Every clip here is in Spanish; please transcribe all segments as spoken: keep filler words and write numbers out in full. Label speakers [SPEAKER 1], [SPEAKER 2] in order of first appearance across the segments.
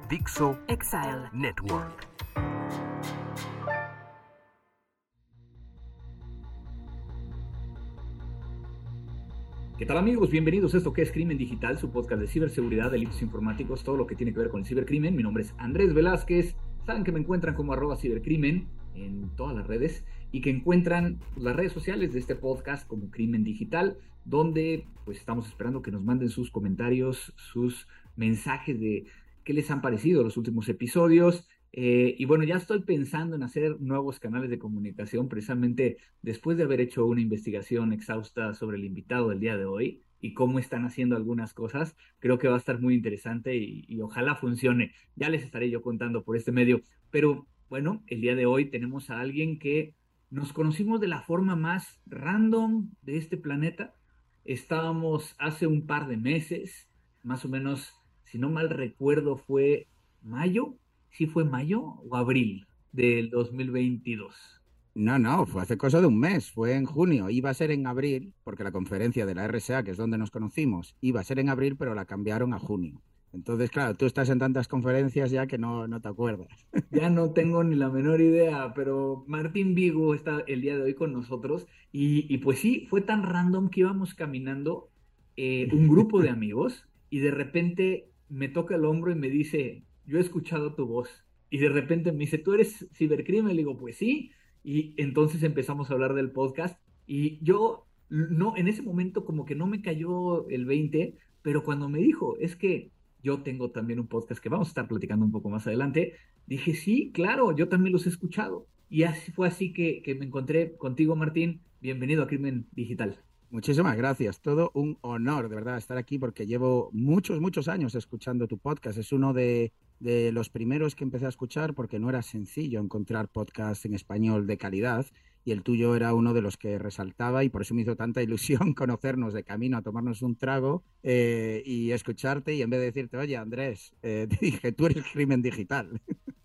[SPEAKER 1] Dixo Exile Network.
[SPEAKER 2] ¿Qué tal, amigos? Bienvenidos a esto que es Crimen Digital, su podcast de ciberseguridad, delitos informáticos, todo lo que tiene que ver con el cibercrimen. Mi nombre es Andrés Velázquez. Saben que me encuentran como arroba cibercrimen en todas las redes y que encuentran las redes sociales de este podcast como Crimen Digital, donde pues estamos esperando que nos manden sus comentarios, sus mensajes de qué les han parecido los últimos episodios. Eh, y bueno, ya estoy pensando en hacer nuevos canales de comunicación, precisamente después de haber hecho una investigación exhausta sobre el invitado del día de hoy y cómo están haciendo algunas cosas. Creo que va a estar muy interesante y, y ojalá funcione. Ya les estaré yo contando por este medio. Pero bueno, el día de hoy tenemos a alguien que nos conocimos de la forma más random de este planeta. Estábamos hace un par de meses, más o menos, si no mal recuerdo, fue mayo. ¿Sí fue mayo o abril del dos mil veintidós?
[SPEAKER 3] No, no, fue hace cosa de un mes, fue en junio. Iba a ser en abril, porque la conferencia de la R S A, que es donde nos conocimos, iba a ser en abril, pero la cambiaron a junio. Entonces, claro, tú estás en tantas conferencias ya que no, no te acuerdas.
[SPEAKER 2] Ya no tengo ni la menor idea, pero Martín Vigo está el día de hoy con nosotros y, y pues sí, fue tan random que íbamos caminando eh, un grupo de amigos y de repente me toca el hombro y me dice, yo he escuchado tu voz. Y de repente me dice, ¿tú eres cibercrimen? Le digo, pues sí. Y entonces empezamos a hablar del podcast y yo no, en ese momento como que no me cayó el veinte, pero cuando me dijo, es que yo tengo también un podcast que vamos a estar platicando un poco más adelante. Dije, sí, claro, yo también los he escuchado. Y así fue así que, que me encontré contigo, Martín. Bienvenido a Crimen Digital.
[SPEAKER 3] Muchísimas gracias, todo un honor de verdad estar aquí porque llevo muchos, muchos años escuchando tu podcast. Es uno de, de los primeros que empecé a escuchar porque no era sencillo encontrar podcasts en español de calidad y el tuyo era uno de los que resaltaba y por eso me hizo tanta ilusión conocernos de camino a tomarnos un trago eh, y escucharte y en vez de decirte, oye Andrés, eh, te dije, tú eres Crimen Digital.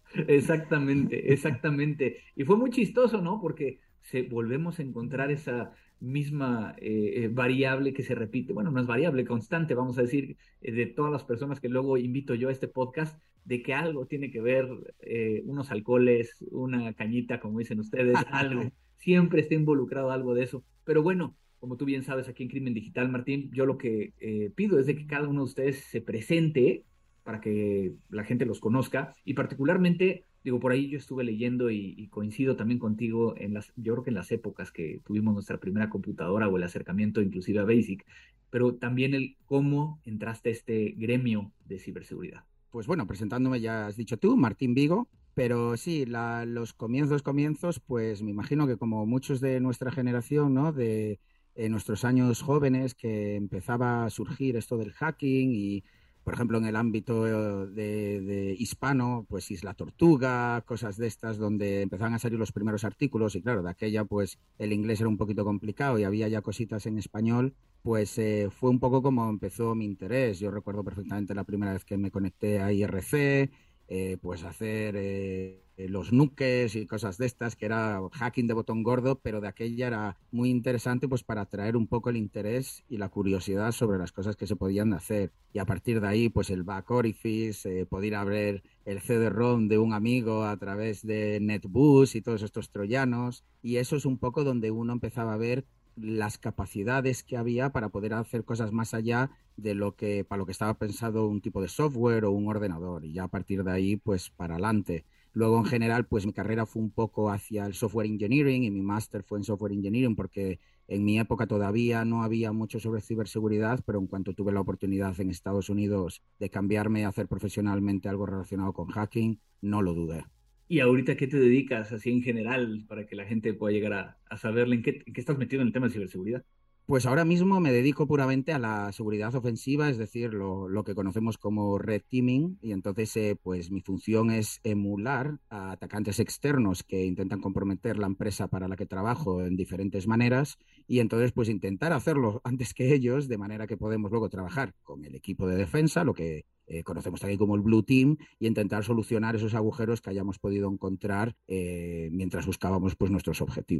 [SPEAKER 2] Exactamente, exactamente. Y fue muy chistoso, ¿no? Porque se, volvemos a encontrar esa misma eh, eh, variable que se repite, bueno, no es variable, constante, vamos a decir, eh, de todas las personas que luego invito yo a este podcast, de que algo tiene que ver, eh, unos alcoholes, una cañita, como dicen ustedes, algo. Siempre está involucrado algo de eso. Pero bueno, como tú bien sabes, aquí en Crimen Digital, Martín, yo lo que eh, pido es de que cada uno de ustedes se presente para que la gente los conozca y particularmente, digo, por ahí yo estuve leyendo y, y coincido también contigo en las, yo creo que en las épocas que tuvimos nuestra primera computadora o el acercamiento inclusive a BASIC, pero también el cómo entraste a este gremio de ciberseguridad.
[SPEAKER 3] Pues bueno, presentándome ya has dicho tú, Martín Vigo, pero sí, la, los comienzos, comienzos, pues me imagino que como muchos de nuestra generación, ¿no? De eh, nuestros años jóvenes, que empezaba a surgir esto del hacking y, por ejemplo, en el ámbito eh, de, de hispano, pues Isla Tortuga, cosas de estas, donde empezaban a salir los primeros artículos y claro, de aquella pues el inglés era un poquito complicado y había ya cositas en español, pues eh, fue un poco como empezó mi interés. Yo recuerdo perfectamente la primera vez que me conecté a I R C, eh, pues hacer eh, los nukes y cosas de estas, que era hacking de botón gordo, pero de aquella era muy interesante pues para atraer un poco el interés y la curiosidad sobre las cosas que se podían hacer. Y a partir de ahí, pues el back orifice, eh, poder abrir el C D ROM de un amigo a través de NetBoost y todos estos troyanos. Y eso es un poco donde uno empezaba a ver las capacidades que había para poder hacer cosas más allá de lo que para lo que estaba pensado un tipo de software o un ordenador y ya a partir de ahí pues para adelante. Luego en general pues mi carrera fue un poco hacia el software engineering y mi máster fue en software engineering porque en mi época todavía no había mucho sobre ciberseguridad, pero en cuanto tuve la oportunidad en Estados Unidos de cambiarme a hacer profesionalmente algo relacionado con hacking, no lo dudé.
[SPEAKER 2] ¿Y ahorita qué te dedicas así en general para que la gente pueda llegar a, a saberle en qué, en qué estás metido en el tema de ciberseguridad?
[SPEAKER 3] Pues ahora mismo me dedico puramente a la seguridad ofensiva, es decir, lo, lo que conocemos como red teaming, y entonces eh, pues mi función es emular a atacantes externos que intentan comprometer la empresa para la que trabajo en diferentes maneras, y entonces pues intentar hacerlo antes que ellos, de manera que podemos luego trabajar con el equipo de defensa, lo que eh, conocemos también como el Blue Team, y intentar solucionar esos agujeros que hayamos podido encontrar eh, mientras buscábamos pues nuestros objetivos.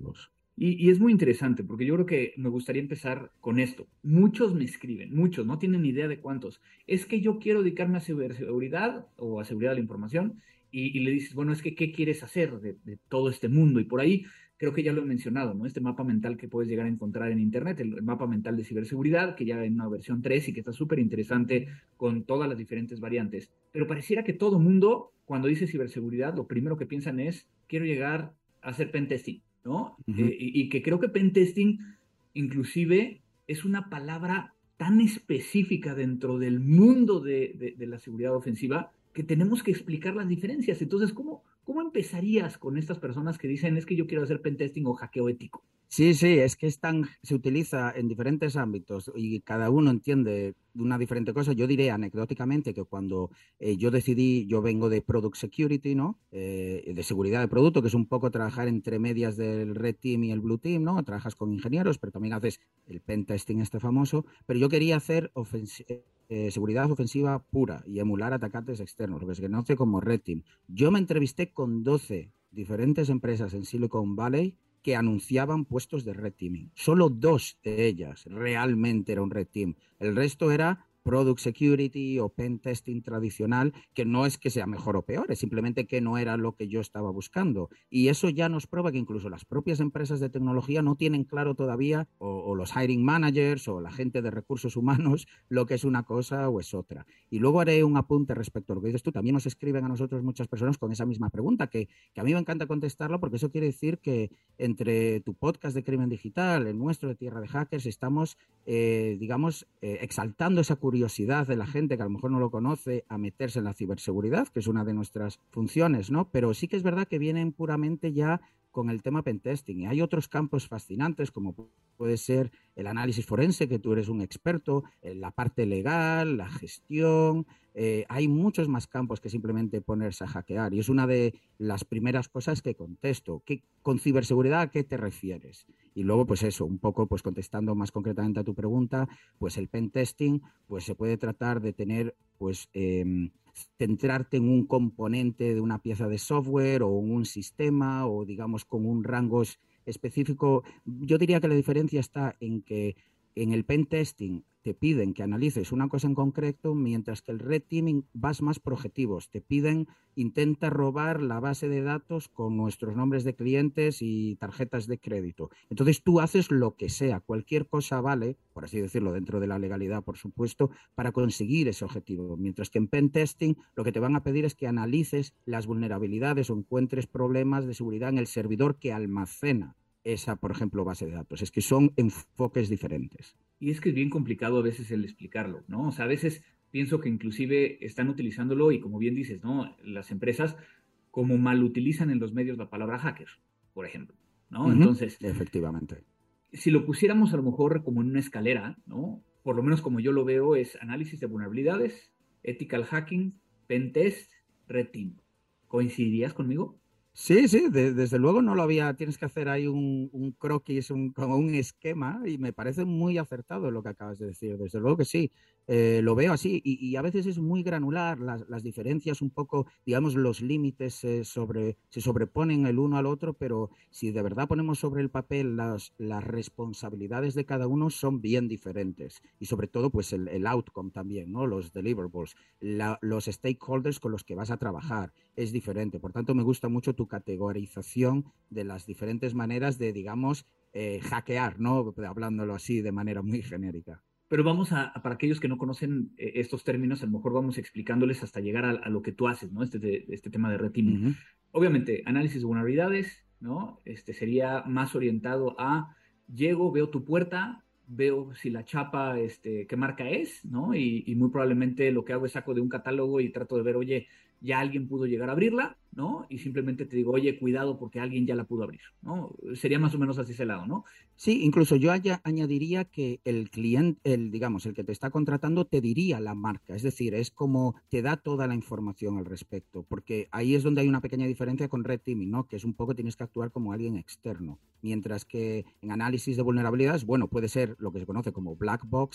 [SPEAKER 2] Y, y es muy interesante porque yo creo que me gustaría empezar con esto. Muchos me escriben, muchos, no tienen idea de cuántos. Es que yo quiero dedicarme a ciberseguridad o a seguridad de la información y, y le dices, bueno, es que ¿qué quieres hacer de, de todo este mundo? Y por ahí creo que ya lo he mencionado, ¿no? Este mapa mental que puedes llegar a encontrar en Internet, el, el mapa mental de ciberseguridad, que ya hay una versión tres y que está súper interesante con todas las diferentes variantes. Pero pareciera que todo mundo, cuando dice ciberseguridad, lo primero que piensan es, quiero llegar a hacer pentesting, ¿no?
[SPEAKER 3] Ujú.
[SPEAKER 2] Eh, y, y que creo que pentesting inclusive es una palabra tan específica dentro del mundo de, de, de la seguridad ofensiva que tenemos que explicar las diferencias. Entonces, ¿cómo, ¿cómo empezarías con estas personas que dicen es que yo quiero hacer pentesting o hackeo ético?
[SPEAKER 3] Sí, sí, es que es tan, se utiliza en diferentes ámbitos y cada uno entiende una diferente cosa. Yo diré anecdóticamente que cuando eh, yo decidí, yo vengo de Product Security, ¿no? Eh, de seguridad de producto, que es un poco trabajar entre medias del Red Team y el Blue Team, ¿no? Trabajas con ingenieros, pero también haces el pen testing este famoso. Pero yo quería hacer ofensi- eh, seguridad ofensiva pura y emular atacantes externos, lo que se conoce como Red Team. Yo me entrevisté con doce diferentes empresas en Silicon Valley que anunciaban puestos de red teaming. Solo dos de ellas realmente era un red team. El resto era product security o pen testing tradicional, que no es que sea mejor o peor, es simplemente que no era lo que yo estaba buscando. Y eso ya nos prueba que incluso las propias empresas de tecnología no tienen claro todavía, o, o los hiring managers o la gente de recursos humanos, lo que es una cosa o es otra. Y luego haré un apunte respecto a lo que dices tú. También nos escriben a nosotros muchas personas con esa misma pregunta, que, que a mí me encanta contestarla porque eso quiere decir que entre tu podcast de Crimen Digital, el nuestro de Tierra de Hackers, estamos, eh, digamos, eh, exaltando esa curiosidad de la gente que a lo mejor no lo conoce a meterse en la ciberseguridad, que es una de nuestras funciones, ¿no? Pero sí que es verdad que vienen puramente ya con el tema pentesting. Y hay otros campos fascinantes como puede ser el análisis forense, que tú eres un experto, en la parte legal, la gestión. Eh, hay muchos más campos que simplemente ponerse a hackear y es una de las primeras cosas que contesto. ¿Qué, con ciberseguridad a qué te refieres? Y luego, pues eso, un poco pues contestando más concretamente a tu pregunta, pues el pen testing pues se puede tratar de tener pues eh, centrarte en un componente de una pieza de software o en un sistema o digamos con un rango específico. Yo diría que la diferencia está en que en el pen testing te piden que analices una cosa en concreto, mientras que el red teaming vas más por objetivos. Te piden, intenta robar la base de datos con nuestros nombres de clientes y tarjetas de crédito. Entonces tú haces lo que sea, cualquier cosa vale, por así decirlo, dentro de la legalidad, por supuesto, para conseguir ese objetivo. Mientras que en pen testing lo que te van a pedir es que analices las vulnerabilidades o encuentres problemas de seguridad en el servidor que almacena esa, por ejemplo, base de datos. Es que son enfoques diferentes.
[SPEAKER 2] Y es que es bien complicado a veces el explicarlo, ¿no? O sea, a veces pienso que inclusive están utilizándolo y como bien dices, ¿no? Las empresas como mal utilizan en los medios la palabra hacker, por ejemplo, ¿no?
[SPEAKER 3] Uh-huh.
[SPEAKER 2] Entonces,
[SPEAKER 3] efectivamente.
[SPEAKER 2] Si lo pusiéramos a lo mejor como en una escalera, ¿no? Por lo menos como yo lo veo, es análisis de vulnerabilidades, ethical hacking, pen test, red team. ¿Coincidirías conmigo?
[SPEAKER 3] Sí, sí, de, desde luego no lo había, tienes que hacer ahí un, un croquis, un, como un esquema y me parece muy acertado lo que acabas de decir, desde luego que sí, eh, lo veo así y, y, a veces es muy granular, las, las diferencias un poco, digamos, los límites se, sobre, se sobreponen el uno al otro, pero si de verdad ponemos sobre el papel las, las responsabilidades de cada uno son bien diferentes y sobre todo pues el, el outcome también, ¿no? Los deliverables, la, los stakeholders con los que vas a trabajar es diferente, por tanto me gusta mucho tu categorización de las diferentes maneras de, digamos, eh, hackear, ¿no? Hablándolo así de manera muy genérica.
[SPEAKER 2] Pero vamos a, a para aquellos que no conocen eh, estos términos, a lo mejor vamos explicándoles hasta llegar a, a lo que tú haces, ¿no? Este, de, este tema de red teaming.
[SPEAKER 3] Uh-huh.
[SPEAKER 2] Obviamente, análisis de vulnerabilidades, ¿no? Este sería más orientado a, llego, veo tu puerta, veo si la chapa, este, qué marca es, ¿no? Y, y muy probablemente lo que hago es saco de un catálogo y trato de ver, oye, ya alguien pudo llegar a abrirla, ¿no? Y simplemente te digo, oye, cuidado porque alguien ya la pudo abrir, ¿no? Sería más o menos así ese lado, ¿no?
[SPEAKER 3] Sí, incluso yo haya, añadiría que el cliente, el, digamos, el que te está contratando te diría la marca, es decir, es como te da toda la información al respecto, porque ahí es donde hay una pequeña diferencia con red teaming, ¿no? Que es un poco tienes que actuar como alguien externo, mientras que en análisis de vulnerabilidades, bueno, puede ser lo que se conoce como black box,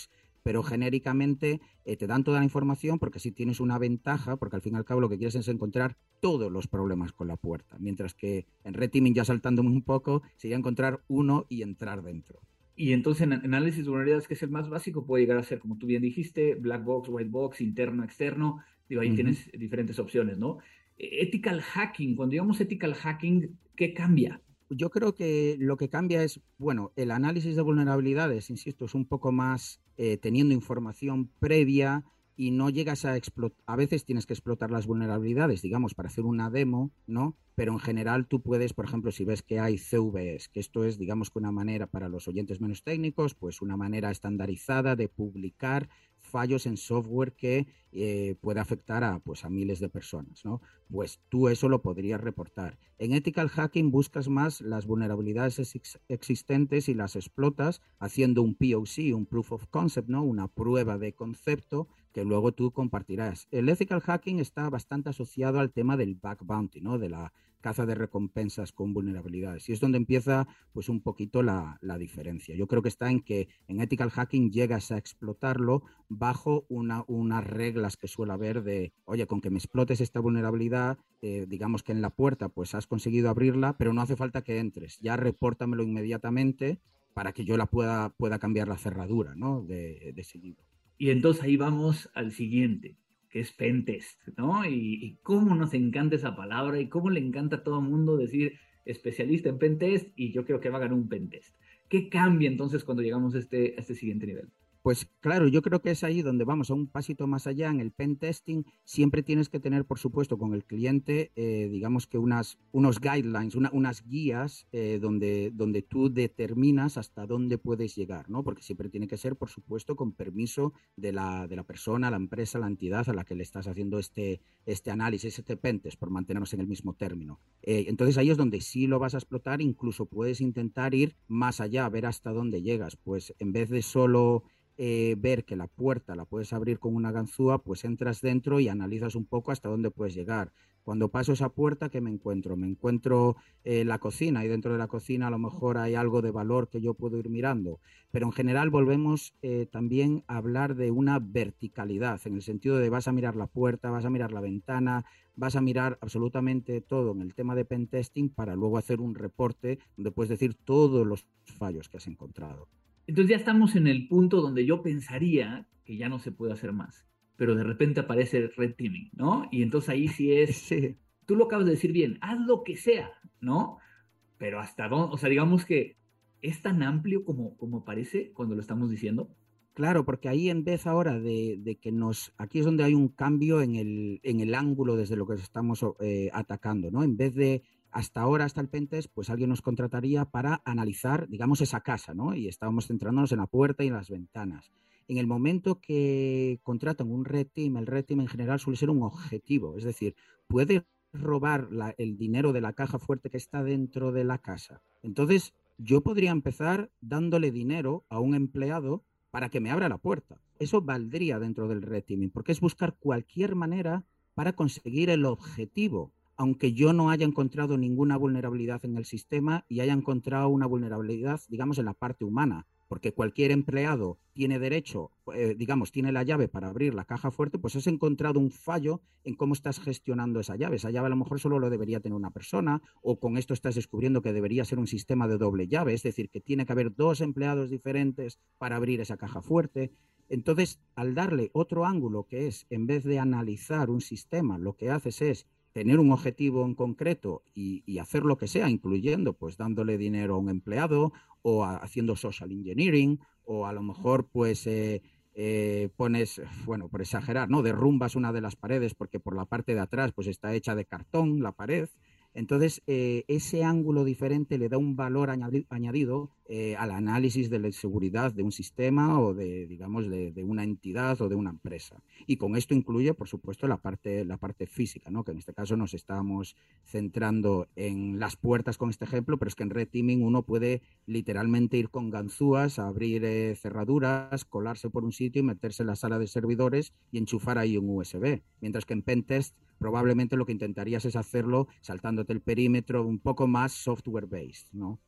[SPEAKER 3] pero genéricamente eh, te dan toda la información porque sí tienes una ventaja, porque al fin y al cabo lo que quieres es encontrar todos los problemas con la puerta, mientras que en Red Teaming, ya saltándome un poco, sería encontrar uno y entrar dentro.
[SPEAKER 2] Y entonces en análisis de vulnerabilidades, que es el más básico, puede llegar a ser, como tú bien dijiste, black box, white box, interno, externo. Digo, ahí uh-huh. tienes diferentes opciones, ¿no? Ethical hacking, cuando digamos ethical hacking, ¿qué cambia?
[SPEAKER 3] Yo creo que lo que cambia es, bueno, el análisis de vulnerabilidades, insisto, es un poco más eh, teniendo información previa y no llegas a explotar, a veces tienes que explotar las vulnerabilidades, digamos, para hacer una demo, ¿no? Pero en general tú puedes, por ejemplo, si ves que hay C V Es, que esto es, digamos, que una manera para los oyentes menos técnicos, pues una manera estandarizada de publicar fallos en software que eh, puede afectar a, pues, a miles de personas, ¿no? Pues tú eso lo podrías reportar. En Ethical Hacking buscas más las vulnerabilidades ex existentes y las explotas haciendo un P O C, un Proof of Concept, ¿no? Una prueba de concepto que luego tú compartirás. El Ethical Hacking está bastante asociado al tema del bug bounty, ¿no? De la caza de recompensas con vulnerabilidades. Y es donde empieza pues un poquito la, la diferencia. Yo creo que está en que en Ethical Hacking llegas a explotarlo bajo una, unas reglas que suele haber de, oye, con que me explotes esta vulnerabilidad, eh, digamos que en la puerta pues has conseguido abrirla, pero no hace falta que entres. Ya repórtamelo inmediatamente para que yo la pueda, pueda cambiar la cerradura, ¿no? De, de seguido.
[SPEAKER 2] Y entonces ahí vamos al siguiente, que es pentest, ¿no? Y, y cómo nos encanta esa palabra y cómo le encanta a todo el mundo decir especialista en pentest y yo creo que va a ganar un pentest. ¿Qué cambia entonces cuando llegamos a este, a este siguiente nivel?
[SPEAKER 3] Pues claro, yo creo que es ahí donde vamos a un pasito más allá. En el pen testing siempre tienes que tener, por supuesto, con el cliente, eh, digamos que unas, unos guidelines, una, unas guías eh, donde, donde tú determinas hasta dónde puedes llegar, ¿no? Porque siempre tiene que ser, por supuesto, con permiso de la, de la persona, la empresa, la entidad a la que le estás haciendo este, este análisis, este pentest, por mantenernos en el mismo término. Eh, entonces ahí es donde sí lo vas a explotar, incluso puedes intentar ir más allá, ver hasta dónde llegas. Pues en vez de solo Eh, ver que la puerta la puedes abrir con una ganzúa, pues entras dentro y analizas un poco hasta dónde puedes llegar. Cuando paso esa puerta, ¿qué me encuentro? Me encuentro eh, la cocina y dentro de la cocina a lo mejor hay algo de valor que yo puedo ir mirando. Pero en general volvemos eh, también a hablar de una verticalidad, en el sentido de vas a mirar la puerta, vas a mirar la ventana, vas a mirar absolutamente todo en el tema de pentesting para luego hacer un reporte donde puedes decir todos los fallos que has encontrado.
[SPEAKER 2] Entonces ya estamos en el punto donde yo pensaría que ya no se puede hacer más, pero de repente aparece Red Teaming, ¿no? Y entonces ahí sí es, sí. Tú lo acabas de decir bien, haz lo que sea, ¿no? Pero hasta dónde, o sea, digamos que es tan amplio como, como parece cuando lo estamos diciendo.
[SPEAKER 3] Claro, porque ahí en vez ahora de, de que nos, aquí es donde hay un cambio en el, en el ángulo desde lo que estamos eh, atacando, ¿no? En vez de hasta ahora, hasta el pentest, pues alguien nos contrataría para analizar, digamos, esa casa, ¿no? Y estábamos centrándonos en la puerta y en las ventanas. En el momento que contratan un red team, el red team en general suele ser un objetivo, es decir, puede robar la, el dinero de la caja fuerte que está dentro de la casa. Entonces, yo podría empezar dándole dinero a un empleado para que me abra la puerta. Eso valdría dentro del red teaming, porque es buscar cualquier manera para conseguir el objetivo, aunque yo no haya encontrado ninguna vulnerabilidad en el sistema y haya encontrado una vulnerabilidad, digamos, en la parte humana, porque cualquier empleado tiene derecho, eh, digamos, tiene la llave para abrir la caja fuerte, pues has encontrado un fallo en cómo estás gestionando esa llave. Esa llave a lo mejor solo lo debería tener una persona, o con esto estás descubriendo que debería ser un sistema de doble llave, es decir, que tiene que haber dos empleados diferentes para abrir esa caja fuerte. Entonces, al darle otro ángulo, que es, en vez de analizar un sistema, lo que haces es tener un objetivo en concreto y, y hacer lo que sea, incluyendo pues dándole dinero a un empleado o a, haciendo social engineering, o a lo mejor pues eh, eh, pones, bueno, por exagerar, ¿no? Derrumbas una de las paredes porque por la parte de atrás pues está hecha de cartón la pared. Entonces, eh, ese ángulo diferente le da un valor añadi añadido eh, al análisis de la seguridad de un sistema o de, digamos, de, de una entidad o de una empresa. Y con esto incluye, por supuesto, la parte, la parte física, ¿no? Que en este caso nos estamos centrando en las puertas con este ejemplo, pero es que en Red Teaming uno puede literalmente ir con ganzúas, abrir eh, cerraduras, colarse por un sitio y meterse en la sala de servidores y enchufar ahí un U S B. Mientras que en Pentest probablemente lo que intentarías es hacerlo saltándote el perímetro un poco más software-based, ¿no?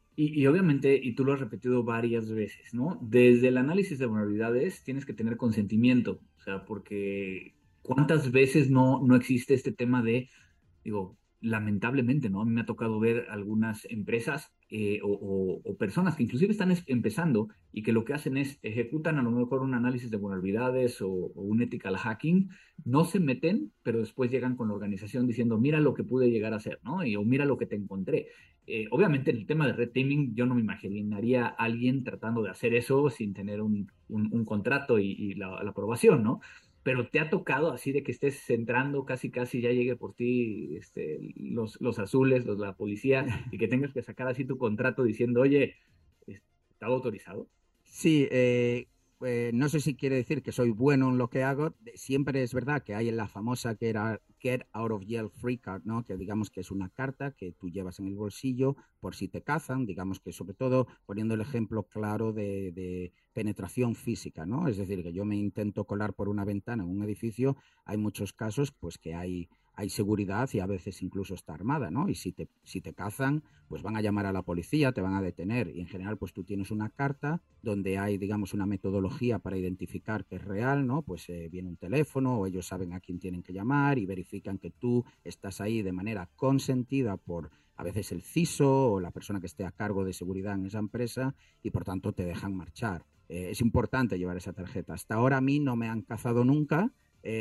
[SPEAKER 2] Y, y obviamente, y tú lo has repetido varias veces, ¿no? Desde el análisis de vulnerabilidades tienes que tener consentimiento, o sea, porque ¿cuántas veces no, no existe este tema de, digo, lamentablemente, ¿no? A mí me ha tocado ver algunas empresas eh, o, o- o personas que inclusive están es- empezando y que lo que hacen es ejecutan a lo mejor un análisis de vulnerabilidades o, o un ethical hacking, no se meten, pero después llegan con la organización diciendo, mira lo que pude llegar a hacer, ¿no? Y, o mira lo que te encontré. Eh, obviamente en el tema de red teaming yo no me imaginaría a alguien tratando de hacer eso sin tener un, un- un contrato y, y la, la aprobación, ¿no? Pero te ha tocado así de que estés entrando, casi casi ya llegue por ti este, los, los azules, los, la policía, y que tengas que sacar así tu contrato diciendo, oye, ¿estaba autorizado?
[SPEAKER 3] Sí, eh, eh, no sé si quiere decir que soy bueno en lo que hago. De- Siempre es verdad que hay la famosa que era Get Out of Jail Free Card, ¿no? Que digamos que es una carta que tú llevas en el bolsillo por si te cazan, digamos que sobre todo poniendo el ejemplo claro de, de penetración física, ¿no? Es decir, que yo me intento colar por una ventana en un edificio, hay muchos casos pues que hay, hay seguridad y a veces incluso está armada, ¿no? Y si te, si te cazan, pues van a llamar a la policía, te van a detener y en general pues tú tienes una carta donde hay, digamos, una metodología para identificar que es real, ¿no? Pues eh, viene un teléfono o ellos saben a quién tienen que llamar y verifican que tú estás ahí de manera consentida por a veces el C I S O o la persona que esté a cargo de seguridad en esa empresa y por tanto te dejan marchar. Eh, es importante llevar esa tarjeta. Hasta ahora a mí no me han cazado nunca,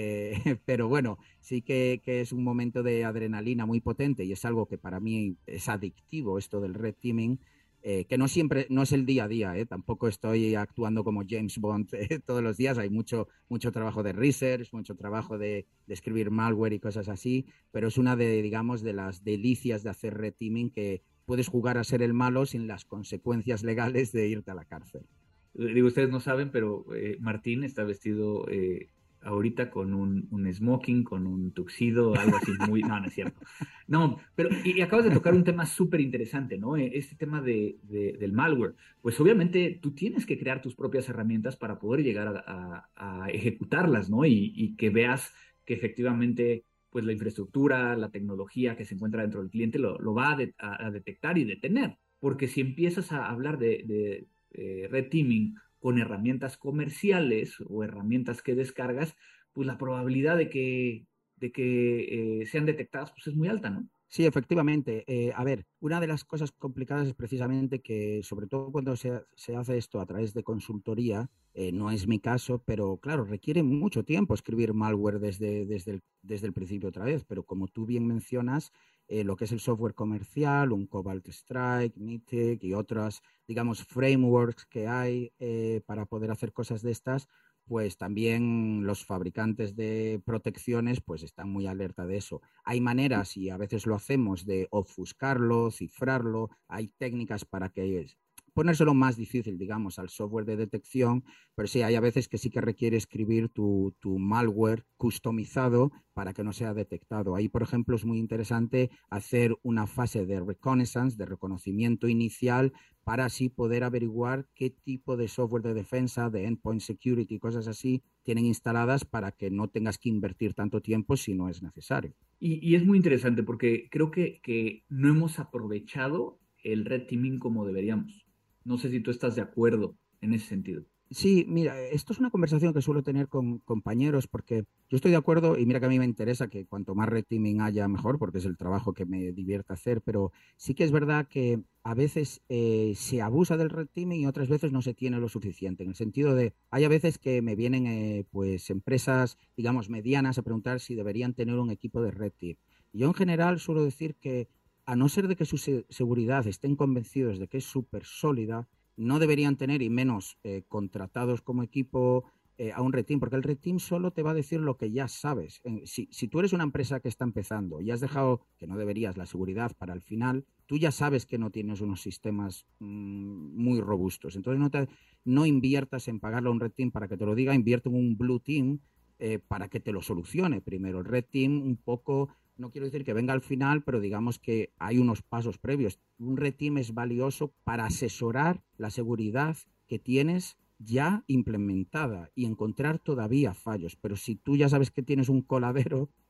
[SPEAKER 3] eh, pero bueno, sí que, que, es un momento de adrenalina muy potente y es algo que para mí es adictivo esto del red teaming, eh, que no siempre, no es el día a día, ¿eh? Tampoco estoy actuando como James Bond eh, todos los días, hay mucho, mucho trabajo de research, mucho trabajo de, de, escribir malware y cosas así, pero es una de, digamos, de las delicias de hacer red teaming que puedes jugar a ser el malo sin las consecuencias legales de irte a la cárcel.
[SPEAKER 2] Digo, ustedes no saben, pero eh, Martín está vestido eh, ahorita con un, un smoking, con un tuxido, algo así muy... No, no es cierto. No, pero y, y acabas de tocar un tema súper interesante, ¿no? Eh, Este tema de, de- del malware. Pues obviamente tú tienes que crear tus propias herramientas para poder llegar a, a- a ejecutarlas, ¿no? Y, y que veas que efectivamente pues la infraestructura, la tecnología que se encuentra dentro del cliente lo, lo va a, de- a- a detectar y detener. Porque si empiezas a hablar de, de eh, red teaming con herramientas comerciales o herramientas que descargas, pues la probabilidad de que, de que eh, sean detectadas pues es muy alta, ¿no?
[SPEAKER 3] Sí, efectivamente. Eh, a ver, una de las cosas complicadas es precisamente que, sobre todo cuando se, se hace esto a través de consultoría, eh, no es mi caso, pero claro, requiere mucho tiempo escribir malware desde, desde, el, desde el principio otra vez. Pero como tú bien mencionas, eh, lo que es el software comercial, un Cobalt Strike, Nitic y otras, digamos, frameworks que hay eh, para poder hacer cosas de estas, pues también los fabricantes de protecciones pues están muy alerta de eso. Hay maneras, y a veces lo hacemos, de ofuscarlo, cifrarlo, hay técnicas para que ponérselo más difícil, digamos, al software de detección, pero sí, hay a veces que sí que requiere escribir tu, tu malware customizado para que no sea detectado. Ahí, por ejemplo, es muy interesante hacer una fase de reconnaissance, de reconocimiento inicial, para así poder averiguar qué tipo de software de defensa, de endpoint security, cosas así, tienen instaladas para que no tengas que invertir tanto tiempo si no es necesario.
[SPEAKER 2] Y, y es muy interesante porque creo que, que no hemos aprovechado el red teaming como deberíamos. No sé si tú estás de acuerdo en ese sentido.
[SPEAKER 3] Sí, mira, esto es una conversación que suelo tener con compañeros porque yo estoy de acuerdo y mira que a mí me interesa que cuanto más red teaming haya mejor porque es el trabajo que me divierte hacer, pero sí que es verdad que a veces eh, se abusa del red teaming y otras veces no se tiene lo suficiente, en el sentido de hay a veces que me vienen eh, pues empresas, digamos, medianas a preguntar si deberían tener un equipo de red team. Yo en general suelo decir que a no ser de que su se seguridad estén convencidos de que es súper sólida, no deberían tener y menos eh, contratados como equipo eh, a un red team, porque el red team solo te va a decir lo que ya sabes. Eh, si, si, tú eres una empresa que está empezando y has dejado, que no deberías, la seguridad para el final, tú ya sabes que no tienes unos sistemas mmm, muy robustos. Entonces no, te, no inviertas en pagarle a un red team para que te lo diga, invierte en un blue team eh, para que te lo solucione primero. El red team un poco, no quiero decir que venga al final, pero digamos que hay unos pasos previos. Un red team es valioso para asesorar la seguridad que tienes ya implementada y encontrar todavía fallos. Pero si tú ya sabes que tienes un coladero,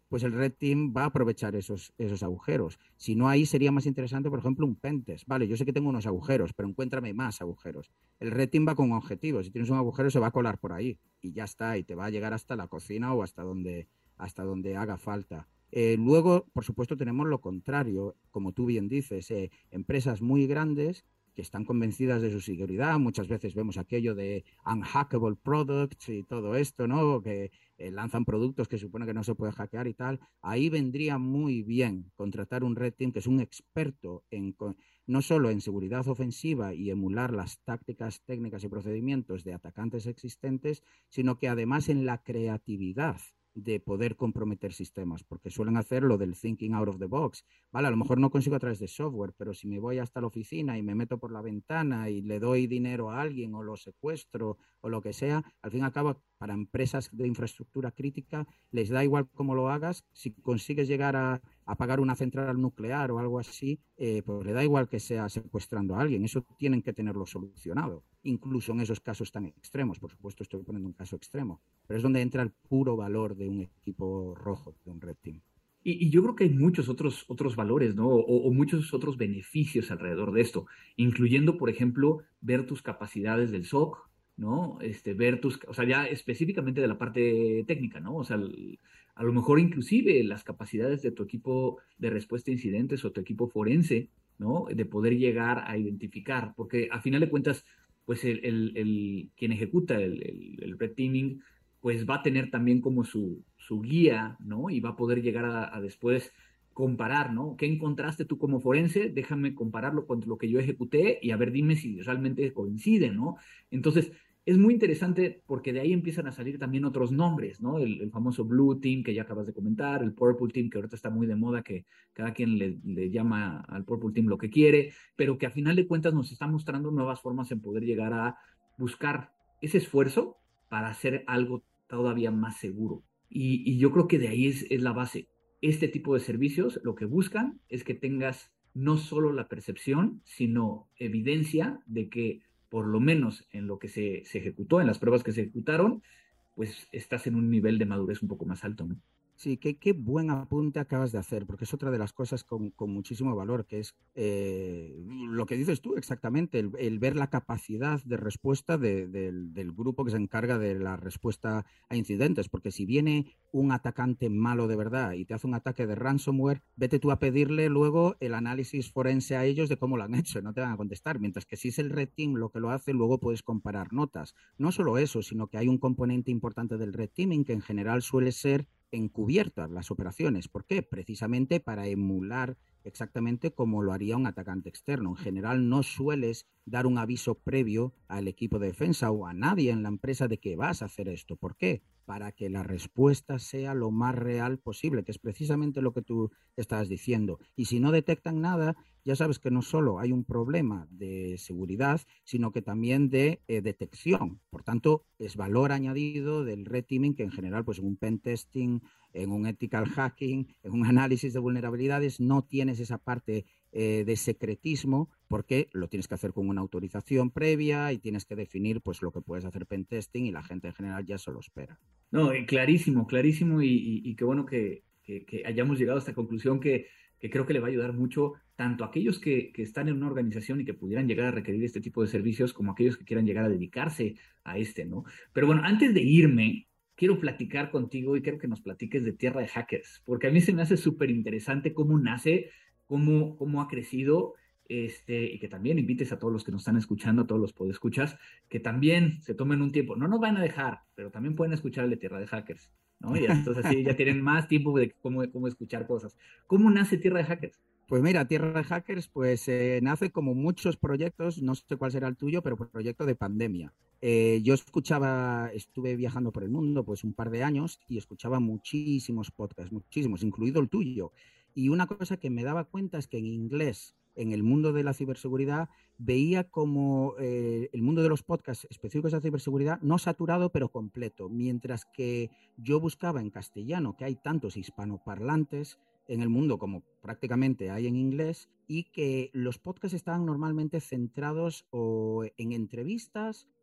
[SPEAKER 3] pues el Red Team va a aprovechar esos, esos agujeros. Si no, ahí sería más interesante, por ejemplo, un pentest. Vale, yo sé que tengo unos agujeros, pero encuéntrame más agujeros. El Red Team va con objetivos. Si tienes un agujero, se va a colar por ahí y ya está, y te va a llegar hasta la cocina o hasta donde, hasta donde haga falta. Eh, luego, por supuesto, tenemos lo contrario, como tú bien dices, eh, empresas muy grandes que están convencidas de su seguridad. Muchas veces vemos aquello de unhackable products y todo esto, ¿no? Que eh, lanzan productos que supone que no se puede hackear y tal. Ahí vendría muy bien contratar un Red Team que es un experto en, no solo en seguridad ofensiva y emular las tácticas, técnicas y procedimientos de atacantes existentes, sino que además en la creatividad de poder comprometer sistemas, porque suelen hacer lo del thinking out of the box. Vale, a lo mejor no consigo a través de software, pero si me voy hasta la oficina y me meto por la ventana y le doy dinero a alguien o lo secuestro o lo que sea, al fin y al cabo, para empresas de infraestructura crítica, les da igual cómo lo hagas. Si consigues llegar a apagar una central nuclear o algo así, eh, pues le da igual que sea secuestrando a alguien. Eso tienen que tenerlo solucionado, incluso en esos casos tan extremos. Por supuesto, estoy poniendo un caso extremo, pero es donde entra el puro valor de un equipo rojo, de un Red Team.
[SPEAKER 2] Y, y yo creo que hay muchos otros, otros valores, ¿no? O, o muchos otros beneficios alrededor de esto, incluyendo, por ejemplo, ver tus capacidades del S O C, ¿no? Este, ver tus, o sea, ya específicamente de la parte técnica, ¿no? O sea, el- a lo mejor inclusive las capacidades de tu equipo de respuesta a incidentes o tu equipo forense, ¿no? De poder llegar a identificar, porque a final de cuentas, pues el, el, el- quien ejecuta el, el, el red teaming pues va a tener también como su, su guía, ¿no? Y va a poder llegar a, a después comparar, ¿no? ¿Qué encontraste tú como forense? Déjame compararlo con lo que yo ejecuté y a ver, dime si realmente coincide, ¿no? Entonces, es muy interesante porque de ahí empiezan a salir también otros nombres, ¿no? El, el famoso Blue Team que ya acabas de comentar, el Purple Team que ahorita está muy de moda, que cada quien le, le llama al Purple Team lo que quiere, pero que a final de cuentas nos está mostrando nuevas formas en poder llegar a buscar ese esfuerzo para hacer algo todavía más seguro. Y, y yo creo que de ahí es, es la base. Este tipo de servicios lo que buscan es que tengas no solo la percepción, sino evidencia de que por lo menos en lo que se, se ejecutó, en las pruebas que se ejecutaron, pues estás en un nivel de madurez un poco más alto, ¿no?
[SPEAKER 3] Sí, qué, qué buen apunte acabas de hacer, porque es otra de las cosas con, con muchísimo valor, que es eh, lo que dices tú exactamente, el, el ver la capacidad de respuesta de, del, del grupo que se encarga de la respuesta a incidentes, porque si viene un atacante malo de verdad y te hace un ataque de ransomware, vete tú a pedirle luego el análisis forense a ellos de cómo lo han hecho, no te van a contestar, mientras que si es el Red Team lo que lo hace, luego puedes comparar notas. No solo eso, sino que hay un componente importante del Red Teaming que en general suele ser encubiertas las operaciones. ¿Por qué? Precisamente para emular exactamente como lo haría un atacante externo. En general no sueles dar un aviso previo al equipo de defensa o a nadie en la empresa de que vas a hacer esto. ¿Por qué? Para que la respuesta sea lo más real posible, que es precisamente lo que tú estás diciendo. Y si no detectan nada, ya sabes que no solo hay un problema de seguridad, sino que también de eh, detección. Por tanto, es valor añadido del red teaming que en general, pues en un pen testing, en un ethical hacking, en un análisis de vulnerabilidades, no tienes esa parte eh, de secretismo porque lo tienes que hacer con una autorización previa y tienes que definir pues lo que puedes hacer pen testing y la gente en general ya se lo espera.
[SPEAKER 2] No, eh, clarísimo, clarísimo y, y, y qué bueno que, que, que hayamos llegado a esta conclusión que, que creo que le va a ayudar mucho tanto a aquellos que, que están en una organización y que pudieran llegar a requerir este tipo de servicios como a aquellos que quieran llegar a dedicarse a este, ¿no? Pero bueno, antes de irme, quiero platicar contigo y quiero que nos platiques de Tierra de Hackers, porque a mí se me hace súper interesante cómo nace, cómo, cómo ha crecido. Este, y que también invites a todos los que nos están escuchando, a todos los podescuchas, que también se tomen un tiempo. No nos van a dejar, pero también pueden escuchar el de Tierra de Hackers, ¿no? Y entonces así ya tienen más tiempo de cómo, cómo escuchar cosas. ¿Cómo nace Tierra de Hackers?
[SPEAKER 3] Pues mira, Tierra de Hackers pues eh, nace como muchos proyectos, no sé cuál será el tuyo, pero proyecto de pandemia. Eh, yo escuchaba, estuve viajando por el mundo pues un par de años y escuchaba muchísimos podcasts, muchísimos, incluido el tuyo. Y una cosa que me daba cuenta es que en inglés, en el mundo de la ciberseguridad, veía como eh, el mundo de los podcasts específicos de ciberseguridad no saturado, pero completo, mientras que yo buscaba en castellano, que hay tantos hispanoparlantes en el mundo como prácticamente hay en inglés, y que los podcasts estaban normalmente centrados o en entrevistas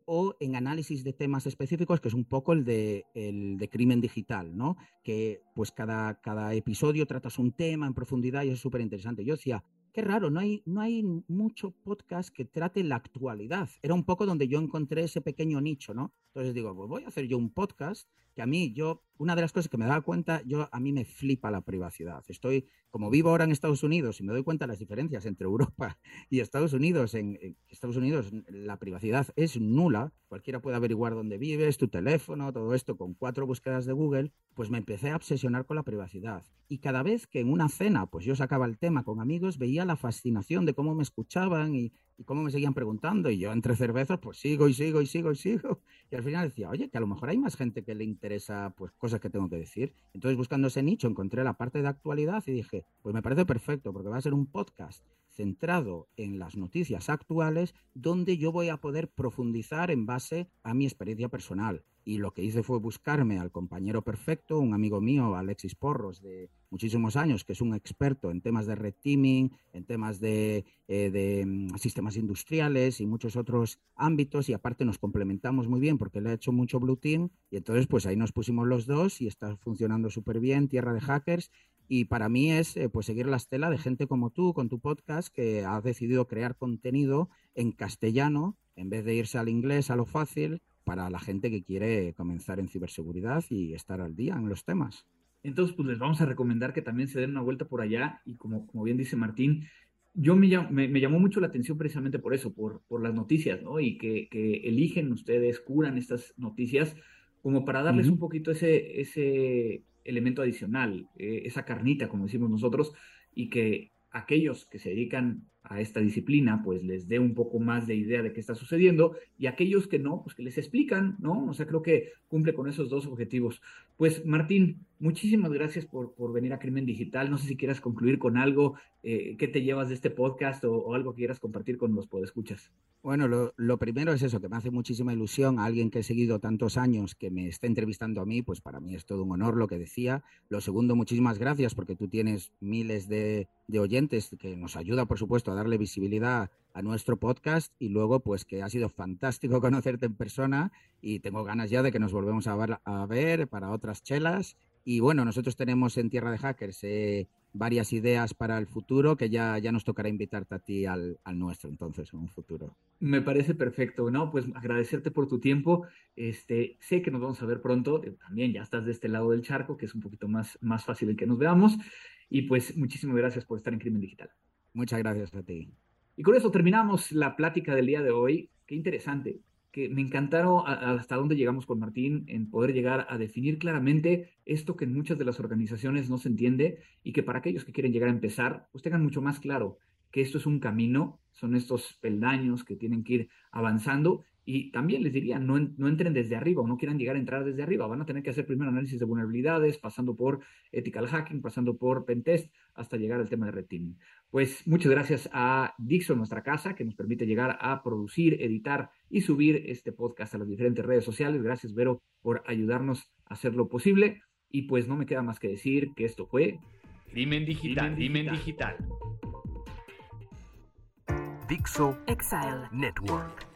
[SPEAKER 3] o en análisis de temas específicos, que es un poco el de, el de crimen digital, ¿no? Que pues cada, cada episodio tratas un tema en profundidad y es súper interesante. Yo decía, qué raro, no hay, no hay mucho podcast que trate la actualidad. Era un poco donde yo encontré ese pequeño nicho, ¿no? Entonces digo, pues voy a hacer yo un podcast que a mí, yo, una de las cosas que me daba cuenta, yo, a mí me flipa la privacidad. Estoy, como vivo ahora en Estados Unidos y me doy cuenta de las diferencias entre Europa y Estados Unidos, en, en Estados Unidos la privacidad es nula, cualquiera puede averiguar dónde vives, tu teléfono, todo esto con cuatro búsquedas de Google, pues me empecé a obsesionar con la privacidad. Y cada vez que en una cena, pues yo sacaba el tema con amigos, veía la fascinación de cómo me escuchaban y, y cómo me seguían preguntando, y yo entre cervezas pues sigo y sigo y sigo y sigo, y al final decía, oye, que a lo mejor hay más gente que le interesa pues cosas que tengo que decir. Entonces, buscando ese nicho, encontré la parte de actualidad y dije, pues me parece perfecto, porque va a ser un podcast centrado en las noticias actuales, donde yo voy a poder profundizar en base a mi experiencia personal. Y lo que hice fue buscarme al compañero perfecto, un amigo mío, Alexis Porros, de muchísimos años, que es un experto en temas de red teaming, en temas de, eh, de um, sistemas industriales y muchos otros ámbitos, y aparte nos complementamos muy bien porque le he hecho mucho Blue Team, y entonces pues ahí nos pusimos los dos y está funcionando súper bien, Tierra de Hackers. Y para mí es eh, pues seguir la estela de gente como tú, con tu podcast, que ha decidido crear contenido en castellano, en vez de irse al inglés, a lo fácil, para la gente que quiere comenzar en ciberseguridad y estar al día en los temas.
[SPEAKER 2] Entonces, pues les vamos a recomendar que también se den una vuelta por allá, y como, como bien dice Martín, yo me, me, me llamó mucho la atención precisamente por eso, por, por las noticias, ¿no? Y que, que eligen ustedes, curan estas noticias como para darles
[SPEAKER 3] Uh-huh.
[SPEAKER 2] un poquito ese, ese elemento adicional, eh, esa carnita, como decimos nosotros, y que aquellos que se dedican a esta disciplina, pues les dé un poco más de idea de qué está sucediendo, y aquellos que no, pues que les explican, ¿no? O sea, creo que cumple con esos dos objetivos. Pues Martín, muchísimas gracias por, por venir a Crimen Digital. No sé si quieras concluir con algo, eh, qué te llevas de este podcast o, o algo que quieras compartir con los podescuchas.
[SPEAKER 3] Bueno, lo, lo primero es eso, que me hace muchísima ilusión a alguien que he seguido tantos años que me esté entrevistando a mí, pues para mí es todo un honor lo que decía. Lo segundo, muchísimas gracias porque tú tienes miles de, de oyentes que nos ayuda, por supuesto, a darle visibilidad a nuestro podcast, y luego pues que ha sido fantástico conocerte en persona y tengo ganas ya de que nos volvemos a ver, a ver para otras chelas. Y bueno, nosotros tenemos en Tierra de Hackers eh, varias ideas para el futuro que ya, ya nos tocará invitarte a ti al, al nuestro, entonces, en un futuro.
[SPEAKER 2] Me parece perfecto, ¿no? Pues agradecerte por tu tiempo. Este, sé que nos vamos a ver pronto. También ya estás de este lado del charco, que es un poquito más, más fácil el que nos veamos. Y pues muchísimas gracias por estar en Crimen Digital.
[SPEAKER 3] Muchas gracias a ti.
[SPEAKER 2] Y con eso terminamos la plática del día de hoy. Qué interesante, que me encantaron hasta dónde llegamos con Martín en poder llegar a definir claramente esto que en muchas de las organizaciones no se entiende, y que para aquellos que quieren llegar a empezar, pues tengan mucho más claro que esto es un camino, son estos peldaños que tienen que ir avanzando. Y también les diría, no, no entren desde arriba o no quieran llegar a entrar desde arriba, van a tener que hacer primero análisis de vulnerabilidades, pasando por ethical hacking, pasando por pentest, hasta llegar al tema de red teaming. Pues muchas gracias a Dixon, nuestra casa, que nos permite llegar a producir, editar y subir este podcast a las diferentes redes sociales. Gracias, Vero, por ayudarnos a hacerlo posible. Y pues no me queda más que decir que esto fue
[SPEAKER 1] Crimen Digital. Crimen Digital. Dixo Exile Network.